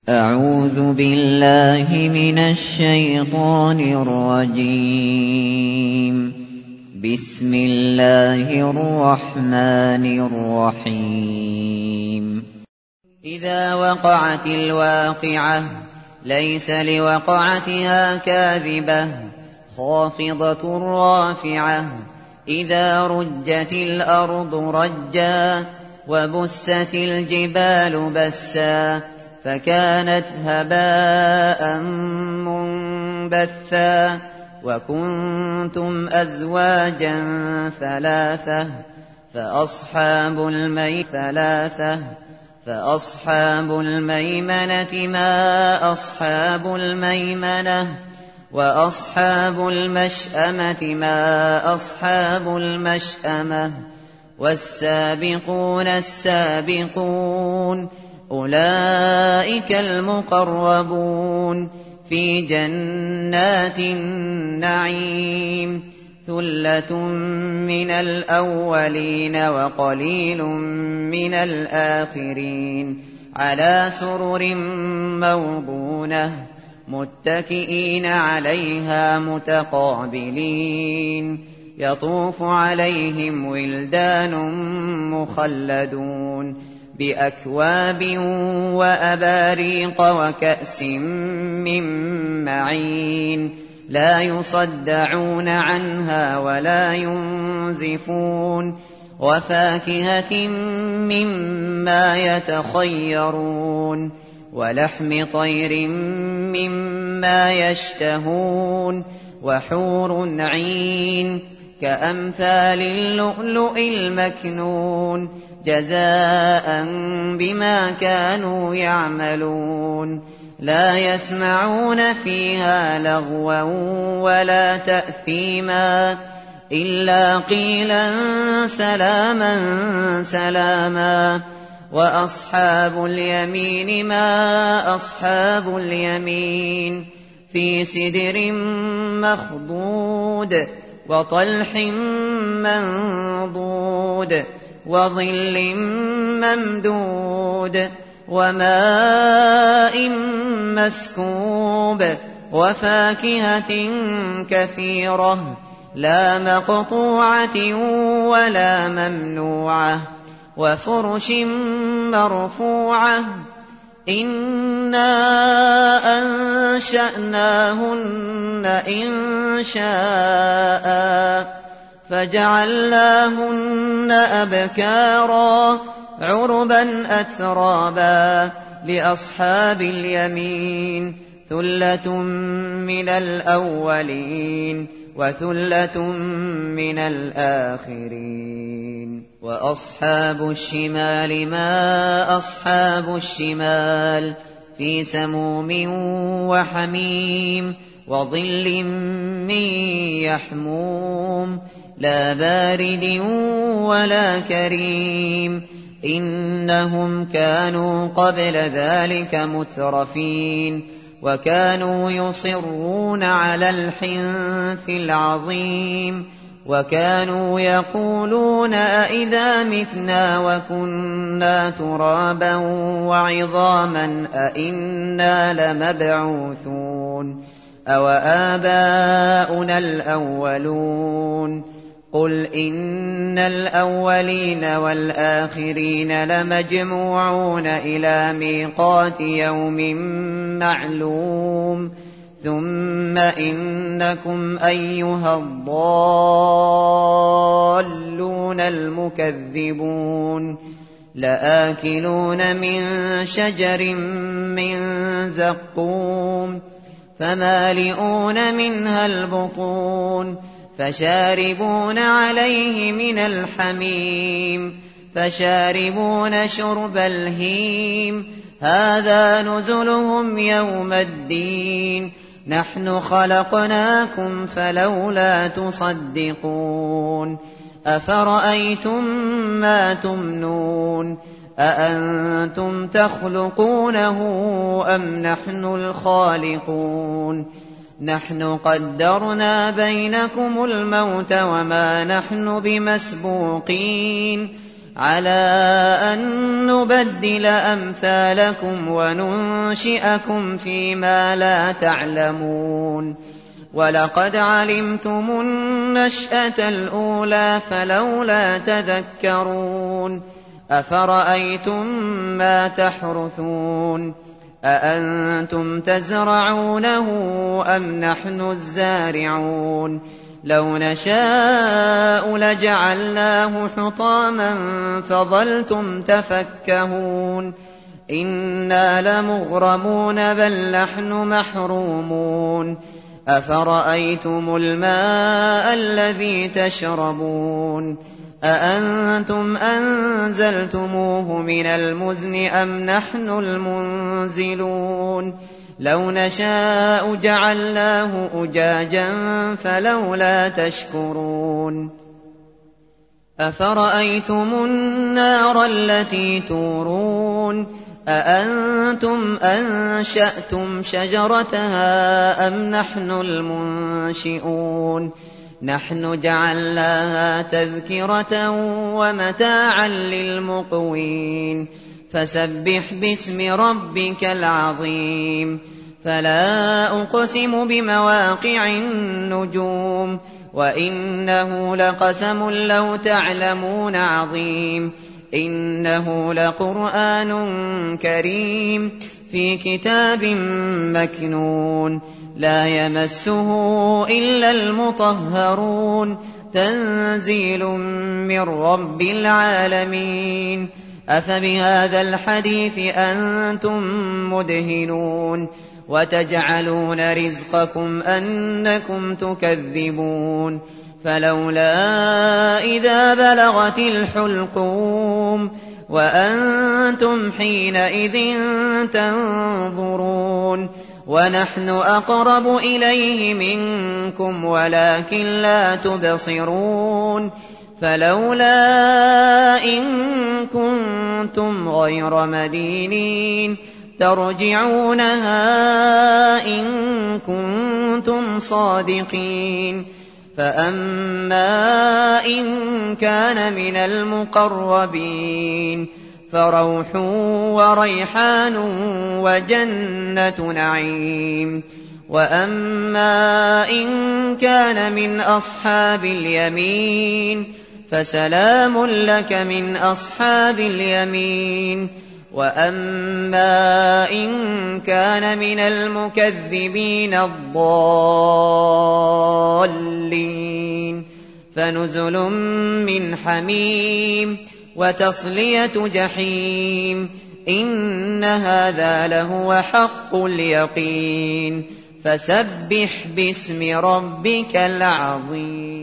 أعوذ بالله من الشيطان الرجيم. بسم الله الرحمن الرحيم. إذا وقعت الواقعة ليس لوقعتها كاذبة خافضة رافعة إذا رجت الأرض رجا وبست الجبال بسا فكانت هباء منبثا وكنتم أزواجا ثلاثة فأصحاب الميمنة ما أصحاب الميمنة وأصحاب المشأمة ما أصحاب المشأمة والسابقون السابقون أولئك المقربون في جنات النعيم ثلة من الأولين وقليل من الآخرين على سرر موضونة متكئين عليها متقابلين يطوف عليهم ولدان مخلدون بأكواب وأباريق وكأس من معين لا يصدعون عنها ولا ينزفون وفاكهة مما يتخيرون ولحم طير مما يشتهون وحور عين كأمثال اللؤلؤ المكنون جزاء بما كانوا يعملون لا يسمعون فيها لغوا ولا تأثيما إلا قيلا سلاما سلاما وأصحاب اليمين ما أصحاب اليمين في سدر مخضود وطلح منضود وظل ممدود وماء مسكوب وفاكهة كثيرة لا مقطوعة ولا ممنوعة وفرش مرفوعة إنا أنشأناهن إنشاء فجعلناهن أبكارا عربا أترابا لأصحاب اليمين ثلة من الأولين وثلة من الآخرين وأصحاب الشمال ما أصحاب الشمال في سموم وحميم وظل من يحموم لا بارد ولا كريم إنهم كانوا قبل ذلك مترفين وكانوا يصرون على الحنث العظيم وكانوا يقولون أئذا متنا وكنا ترابا وعظاما أئنا لمبعوثون أوآباؤنا الأولون قل إن الأولين والآخرين لمجموعون إلى ميقات يوم معلوم ثم إنكم أيها الضالون المكذبون لآكلون من شجر من زقوم فمالئون منها البطون فشاربون عليه من الحميم فشاربون شرب الهيم هذا نزلهم يوم الدين نحن خلقناكم فلولا تصدقون أفرأيتم ما تمنون أأنتم تخلقونه أم نحن الخالقون نحن قدرنا بينكم الموت وما نحن بمسبوقين على أن نبدل أمثالكم وننشئكم فيما لا تعلمون ولقد علمتم النشأة الأولى فلولا تذكرون أفرأيتم ما تحرثون أأنتم تزرعونه أم نحن الزارعون لو نشاء لجعلناه حطاما فظلتم تفكهون إنا لمغرمون بل نحن محرومون أفرأيتم الماء الذي تشربون أأنتم أنزلتموه من المزن أم نحن المنزلون لو نشاء جعلناه أجاجا فلولا تشكرون أفرأيتم النار التي تورون أأنتم أنشأتم شجرتها أم نحن المنشئون نحن جعلناها تذكرة ومتاعا للمقوين فسبح باسم ربك العظيم فلا أقسم بمواقع النجوم وإنه لقسم لو تعلمون عظيم إنه لقرآن كريم في كتاب مكنون لا يمسه إلا المطهرون تنزيل من رب العالمين أفبهذا الحديث أنتم مدهنون وتجعلون رزقكم أنكم تكذبون فلولا إذا بلغت الحلقوم وأنتم حينئذ تنظرون ونحن أقرب إليه منكم ولكن لا تبصرون فلولا إن كنتم غير مدينين ترجعونها إن كنتم صادقين فأما إن كان من المقربين فروح وريحان وجنة نعيم وأما إن كان من أصحاب اليمين فسلام لك من أصحاب اليمين وأما إن كان من المكذبين الضالين فنزل من حميم وتصلية جحيم إن هذا لهو حق اليقين فسبح باسم ربك العظيم